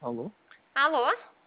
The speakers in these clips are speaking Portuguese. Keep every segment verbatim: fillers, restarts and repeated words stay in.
Alô? Alô?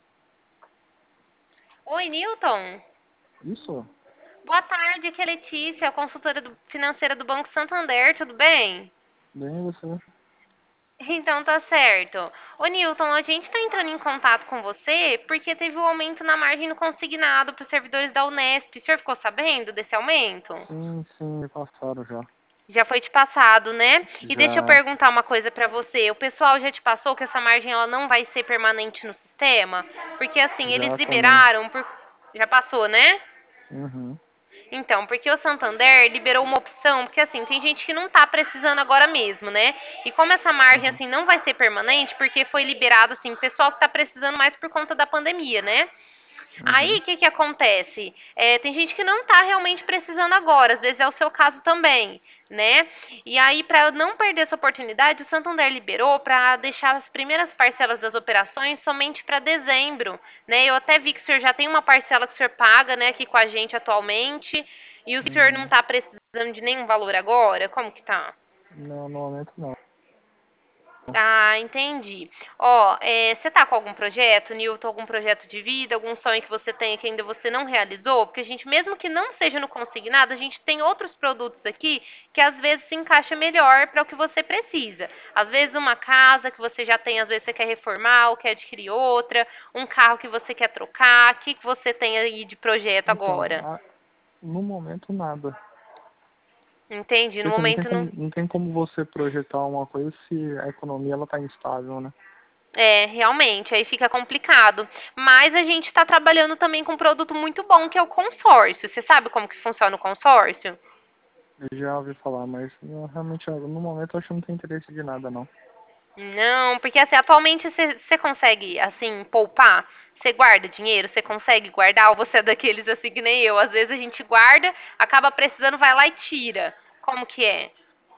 Oi, Newton. Isso? Boa tarde, aqui é Letícia, consultora do- financeira do Banco Santander, tudo bem? Bem, você? Então tá certo. Ô Newton, a gente tá entrando em contato com você porque teve um aumento na margem do consignado para os servidores da Unesp. O senhor ficou sabendo desse aumento? Sim, sim, me passaram já. Já foi te passado, né? E deixa eu Já, perguntar uma coisa pra você. O pessoal já te passou que essa margem ela não vai ser permanente no sistema? Porque assim, eles já também. liberaram por... Já passou, né? Uhum, Então, porque o Santander liberou uma opção, porque assim, tem gente que não tá precisando agora mesmo, né? E como essa margem uhum, assim não vai ser permanente, porque foi liberado assim, pessoal que tá precisando mais por conta da pandemia, né? Aí, uhum, o que que acontece? É, tem gente que não tá realmente precisando agora, às vezes é o seu caso também, né? E aí, para não perder essa oportunidade, o Santander liberou para deixar as primeiras parcelas das operações somente para dezembro, né? Eu até vi que o senhor já tem uma parcela que o senhor paga, né, aqui com a gente atualmente, e o senhor não uhum. tá precisando de nenhum valor agora? Como que tá? Não, no momento não. Ah, entendi. Ó, é, você tá com algum projeto, Nilton, algum projeto de vida, algum sonho que você tenha que ainda você não realizou? Porque a gente, mesmo que não seja no consignado, a gente tem outros produtos aqui que às vezes se encaixa melhor para o que você precisa. Às vezes uma casa que você já tem, às vezes você quer reformar ou quer adquirir outra, um carro que você quer trocar. O que que você tem aí de projeto Então, agora? a- no momento nada. Entendi, no Porque não tem momento não. como, não tem como você projetar uma coisa se a economia ela tá instável, né? É, realmente, aí fica complicado. Mas a gente está trabalhando também com um produto muito bom, que é o consórcio. Você sabe como que funciona o consórcio? Eu já ouvi falar, mas eu, realmente no momento eu acho que não tem interesse de nada, não. Não, porque assim, atualmente você você consegue, assim, poupar? Você guarda dinheiro? Você consegue guardar? Ou você é daqueles assim que nem eu? Às vezes a gente guarda, acaba precisando, vai lá e tira. Como que é?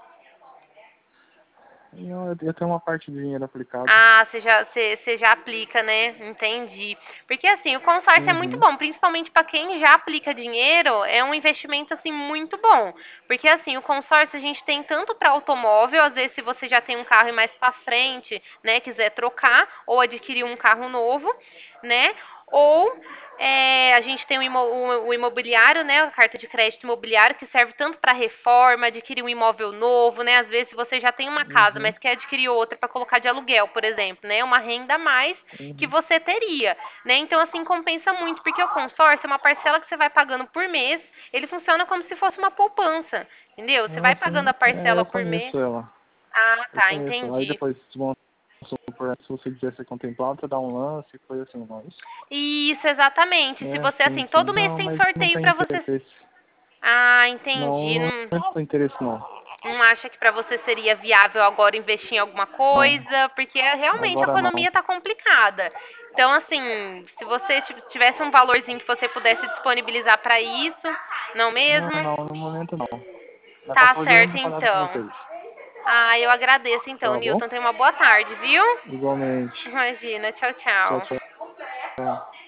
Não, eu, eu tenho uma parte de dinheiro aplicado. Ah, você já, você, você já aplica, né? Entendi. Porque assim, o consórcio é muito Uhum, bom, principalmente para quem já aplica dinheiro, é um investimento assim muito bom. Porque assim, o consórcio a gente tem tanto para automóvel, às vezes se você já tem um carro e mais para frente, né, quiser trocar ou adquirir um carro novo, né? Ou é, a gente tem o, imo, o, o imobiliário, né? A carta de crédito imobiliário, que serve tanto para reforma, adquirir um imóvel novo, né? Às vezes, se você já tem uma casa, uhum, mas quer adquirir outra para colocar de aluguel, por exemplo, né? Uma renda a mais que uhum. você teria, né? Então, assim, compensa muito, porque o consórcio é uma parcela que você vai pagando por mês, ele funciona como se fosse uma poupança, entendeu? Você Ah, vai pagando sim, a é, parcela eu por mês. conheço ela. Ah, Eu tá, conheço. Aí entendi. depois, vão supor, se você quiser ser contemplado, você dá um lance, coisa assim, não é isso? Isso, exatamente. Se É, você, sim, assim, sim. todo mês Não, tem mas não sorteio tem para você. interesse. Ah, Não, entendi. não Não, tem interesse, não. não acha que para você seria viável agora investir em alguma Não, coisa? Porque realmente a agora não. economia está complicada. Então, assim, se você ti- tivesse um valorzinho que você pudesse disponibilizar para isso, não Não, mesmo? não, no momento não. Mas Tá qualquer coisa eu certo, entro em contato com então. vocês. Ah, eu agradeço, então, Tá bom? Newton. Tenha uma boa tarde, viu? Igualmente. Imagina. Tchau, Tchau, tchau. tchau.